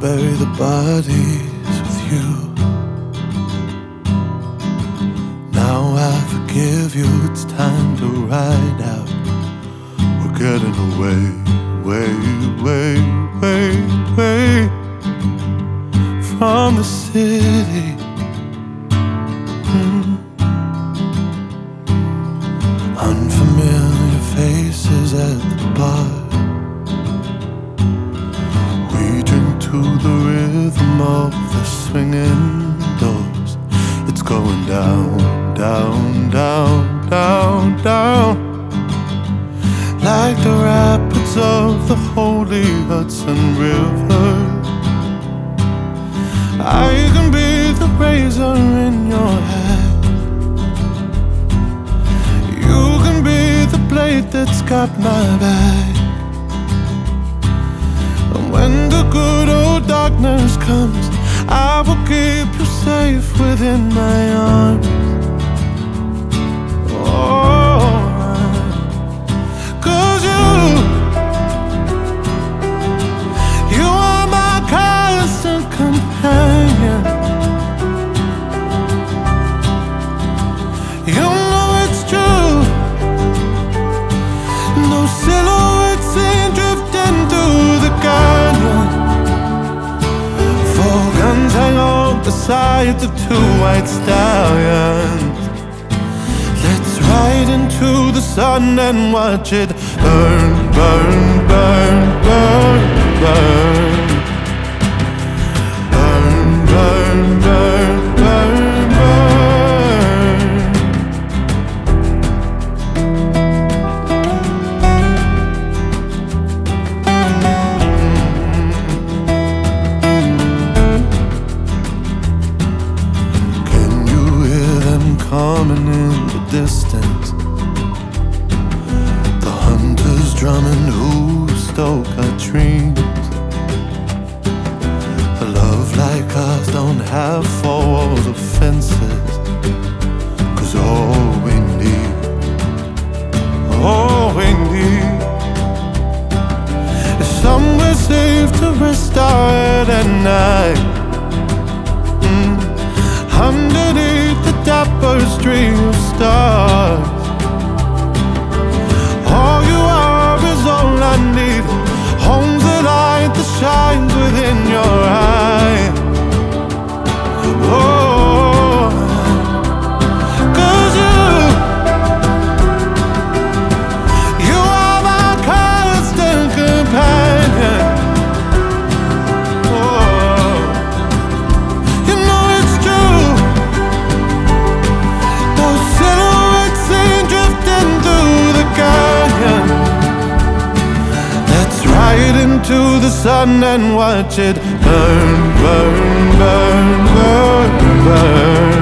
bury the bodies with you. Now I forgive you, it's time to ride out. We're getting away, way, way, way, way from the city. Unfamiliar faces at the bar. We drink to the rhythm of the swinging doors. It's going down, down, down, down, down, like the rapids of the holy Hudson River. I can be the razor in your hand. You can be the blade that's got my back. And when the good old darkness comes, I will keep you safe within my arms. Oh, 'cause you are my constant companion. You know it's true. No silhouettes seen drifting through the canyon. Four guns hang on the sides of two white stallions. Let's ride into the sun and watch it burn, burn, burn, burn, burn. Burn, burn, burn, burn, burn. Can you hear them coming in the distance? The hunters drumming who stoke our dreams. A love like ours don't have four walls or fences. 'Cause all we need is somewhere safe to rest our head at night. Underneath the tapestry of stars. All you are is all I need. Home's the light that shines within your eye. Oh, 'cause you are my constant companion. Oh, you know it's true. Those silhouettes seen drifting through the canyon. Let's ride into the sun and watch it burn, burn, burn, burn, burn.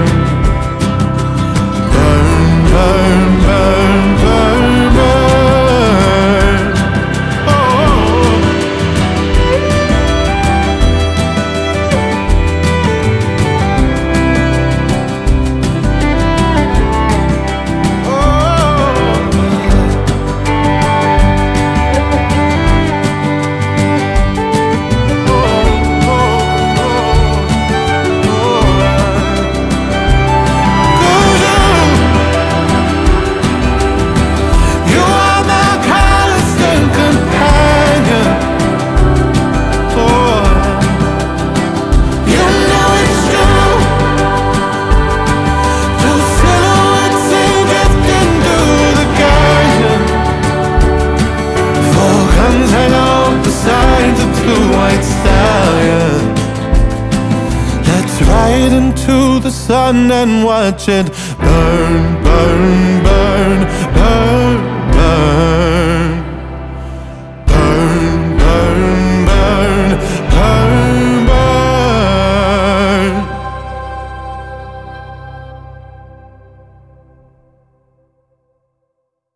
Burn, burn, burn, burn, burn. Oh. Into the sun and watch it burn, burn, burn.